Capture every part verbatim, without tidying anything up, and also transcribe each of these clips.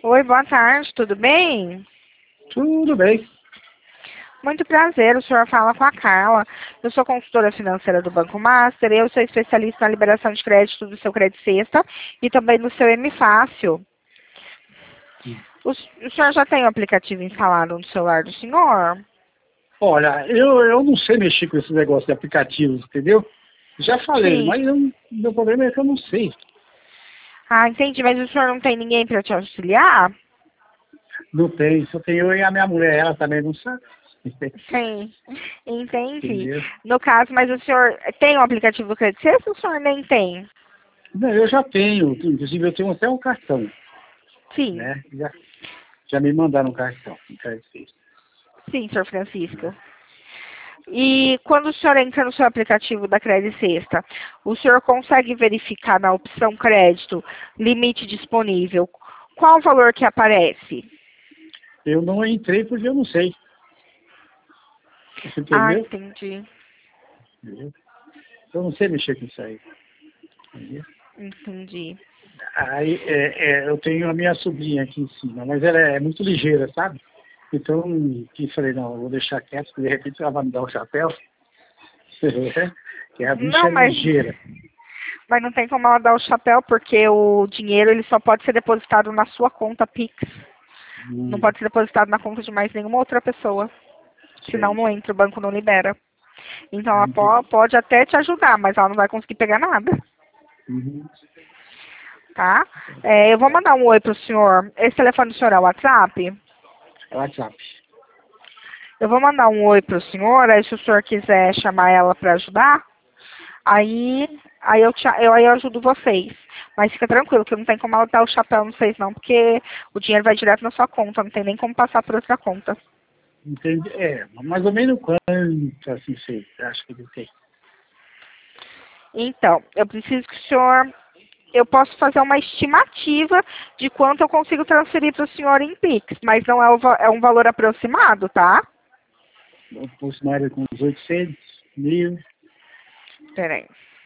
Oi, boa tarde, tudo bem? Tudo bem. Muito prazer, o senhor fala com a Carla. Eu sou consultora financeira do Banco Master e eu sou especialista na liberação de crédito do seu Crédito Sexta e também do seu M Fácil. O, o senhor já tem o aplicativo instalado no celular do senhor? Olha, eu, eu não sei mexer com esse negócio de aplicativos, entendeu? Já falei, Sim. mas eu, meu problema é que eu não sei. Ah, entendi, mas o senhor não tem ninguém para te auxiliar? Não tem, só tem eu e a minha mulher, ela também não sabe. Sim, entendi. Entendeu? No caso, mas o senhor tem o aplicativo do Crédito Sexta ou o senhor nem tem? Não, eu já tenho, inclusive eu tenho até um cartão, Sim, né? Já, já me mandaram um cartão, um cartão. sim, senhor Francisco. E quando o senhor entra no seu aplicativo da Crédito Sexta, o senhor consegue verificar na opção crédito, limite disponível, qual o valor que aparece? Eu não entrei porque eu não sei. Você Ah, entendeu? entendi. Entendeu? Eu não sei mexer com isso aí. Entendeu? Entendi. Aí é, é, eu tenho a minha sobrinha aqui em cima, mas ela é muito ligeira, sabe? Então, que falei, não, eu vou deixar quieto, porque de repente ela vai me dar o chapéu. Que a bicha Não, é mas, ligeira. mas não tem como ela dar o chapéu, porque o dinheiro ele só pode ser depositado na sua conta Pix. Não Hum, pode ser depositado na conta de mais nenhuma outra pessoa. Senão sei. não entra, o banco não libera. Então ela po- Entendi. pode até te ajudar, mas ela não vai conseguir pegar nada. Uhum. Tá? É, eu vou mandar um oi pro senhor. Esse telefone do senhor é o WhatsApp? É WhatsApp. Eu vou mandar um oi pro senhor, aí se o senhor quiser chamar ela para ajudar, aí, aí, eu te, eu, aí eu ajudo vocês. Mas fica tranquilo, que não tem como ela dar o chapéu não vocês não, porque o dinheiro vai direto na sua conta, não tem nem como passar por outra conta. Entendi. É, mais ou menos quanto, assim, sei. Acho que ele tem. Então, eu preciso que o senhor, eu posso fazer uma estimativa de quanto eu consigo transferir para o senhor em Pix, mas não é, o, va- é um valor aproximado, tá? Aproximadamente com uns oitocentos mil. Peraí.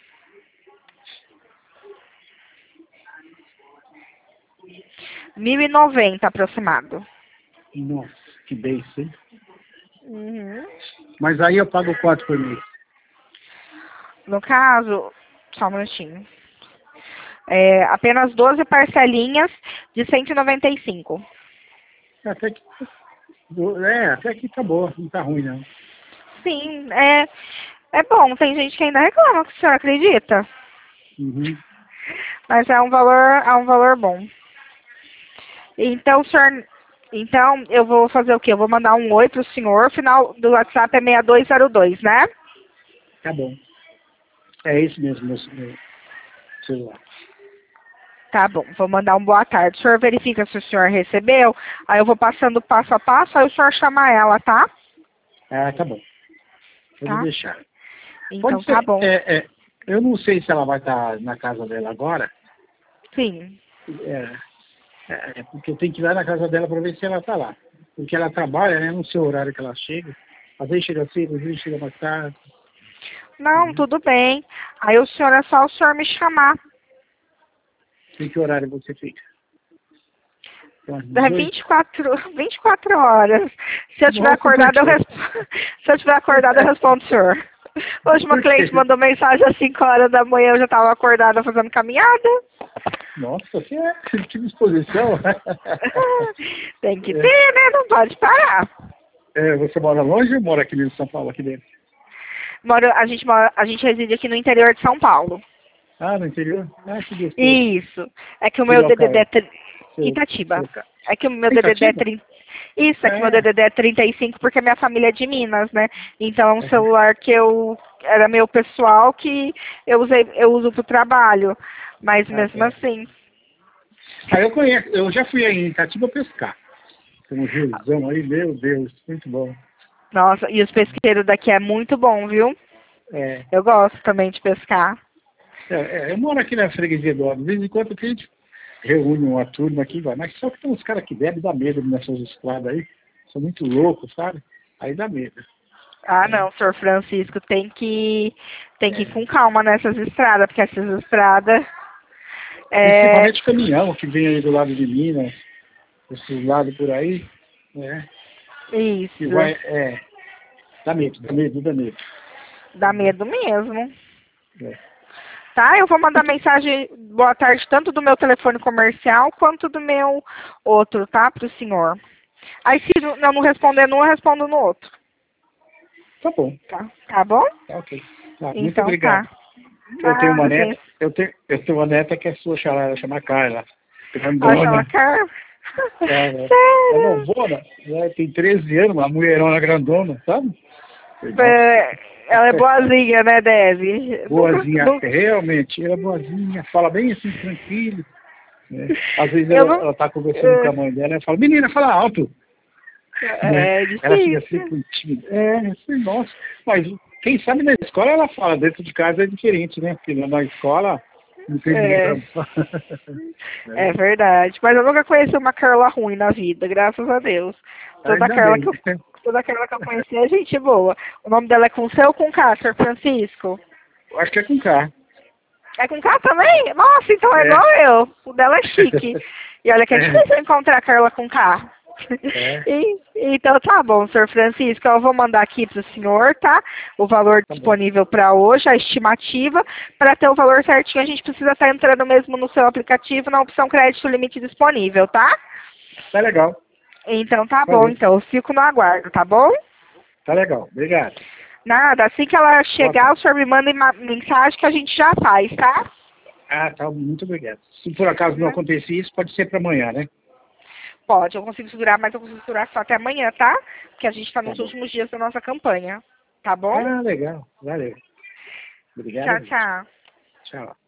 Mil e noventa aproximado. Nossa, que bem, hein? Uhum. Mas aí eu pago quanto por mês? No caso, só um minutinho. É, apenas doze parcelinhas de cento e noventa e cinco. Até que, é, até que tá boa, não tá ruim, não. Sim, é, é bom. Tem gente que ainda reclama, que o senhor acredita? Uhum. Mas é um valor, é um valor bom. Então, o senhor, então eu vou fazer o quê? Eu vou mandar um oi pro senhor. O final do WhatsApp é seis dois zero dois, né? Tá bom. É isso mesmo, meu, meu celular. Tá bom, vou mandar um boa tarde. O senhor verifica se o senhor recebeu. Aí eu vou passando passo a passo, aí o senhor chama ela, tá? Ah, tá bom. Pode Tá? deixar. Então Pode tá ser. bom. É, é, eu não sei se ela vai estar na casa dela agora. Sim. É, é, porque eu tenho que ir lá na casa dela para ver se ela está lá. Porque ela trabalha, né? Não sei o horário que ela chega. Às vezes chega cedo, às vezes chega mais tarde. Não, Né? tudo bem. Aí o senhor é só o senhor me chamar. Em que horário você fica? Então, às É dezoito? vinte e quatro, vinte e quatro horas. Se eu tiver Nossa, por acordado, eu quê? respondo. Se eu tiver acordado, eu respondo o senhor. Hoje uma Por cliente quê? mandou mensagem às cinco horas da manhã, eu já estava acordada fazendo caminhada. Nossa, que, é, que disposição. Tem que É, ter, né? Não pode parar. é, você mora longe ou mora aqui em São Paulo, aqui dentro? Moro, a, gente mora, a gente reside aqui no interior de São Paulo. Ah, no interior? Ah, que gostoso. Isso. É que o Que meu local D D D é é? tri- Seu, Itatiba. seu ca- É que o meu É D D D é Itatiba? trinta. Isso, é que o meu É, D D D é trinta e cinco porque minha família é de Minas, né? Então é um é. celular que eu era meu pessoal que eu usei, eu uso pro trabalho. Mas Ah, mesmo tá. assim. Ah, eu conheço, eu já fui aí em Itatiba pescar. Tem um riozão aí, meu Deus, muito bom. Nossa, e os pesqueiros daqui é muito bom, viu? É, Eu gosto também de pescar. é, é, eu moro aqui na freguesia do Alto. De vez em quando a gente reúne uma turma aqui, vai. Mas só que tem uns caras que bebem, dá medo nessas estradas aí. São muito loucos, sabe? Aí dá medo. Ah, Né? não, senhor Francisco, tem que tem que ir É. com calma nessas estradas, porque essas estradas é, Principalmente caminhão que vem aí do lado de Minas. esses lados por aí, né? Isso. Que vai, é, dá medo, dá medo, dá medo. Dá medo mesmo. É. Tá? Eu vou mandar mensagem boa tarde tanto do meu telefone comercial quanto do meu outro, tá? Pro senhor. Aí se eu não responder num, eu respondo no outro. Tá bom, Tá? Tá bom? tá ok. Tá, muito Então obrigado. tá. Eu tenho uma Ah, neta, sim. eu tenho, eu tenho uma neta que é sua xará, ela chama Carla. Ela chama Grandona. Carla. É, né? É Sério? novona, né? Tem treze anos, uma mulherona grandona, sabe? Falei, nossa. É, ela é boazinha, né, Deve? Nunca, Boazinha, nunca, realmente, ela é boazinha, fala bem assim, tranquilo. Né? Às vezes eu ela, não. ela tá conversando com a mãe dela, ela fala, menina, fala alto. Né? É, é Ela fica assim, difícil. com tímida. É, assim, nossa. Mas quem sabe na escola ela fala, dentro de casa é diferente, né? Porque na escola não tem ninguém É, pra falar. é Né? verdade. Mas eu nunca conheci uma Carla ruim na vida, graças a Deus. Toda Ainda Carla bem. que eu, toda Carla que eu conheci é gente boa. O nome dela é com C ou com K, senhor Francisco? Eu acho que é com K. É com K também? Nossa, então é É. igual eu. O dela é chique. E olha que é É. difícil eu encontrar a Carla com K. É. E- então tá bom, senhor Francisco, eu vou mandar aqui para o senhor, tá? O valor Tá bom. disponível para hoje, a estimativa. Para ter o valor certinho, a gente precisa estar entrando mesmo no seu aplicativo na opção crédito limite disponível, tá? Tá legal. Então tá bom, Valeu. então eu fico no aguardo, tá bom? Tá legal. Obrigado. Nada, assim que ela Boa chegar, o tarde. senhor me manda uma mensagem que a gente já faz, tá? Ah, tá. Muito obrigado. Se por acaso não Né? acontecer isso, pode ser para amanhã, né? Pode, eu consigo segurar, mas eu consigo segurar só até amanhã, tá? Porque a gente está Tá nos bom. últimos dias da nossa campanha, tá bom? Ah, legal. Valeu. Obrigado Tchau, mesmo. tchau. Tchau.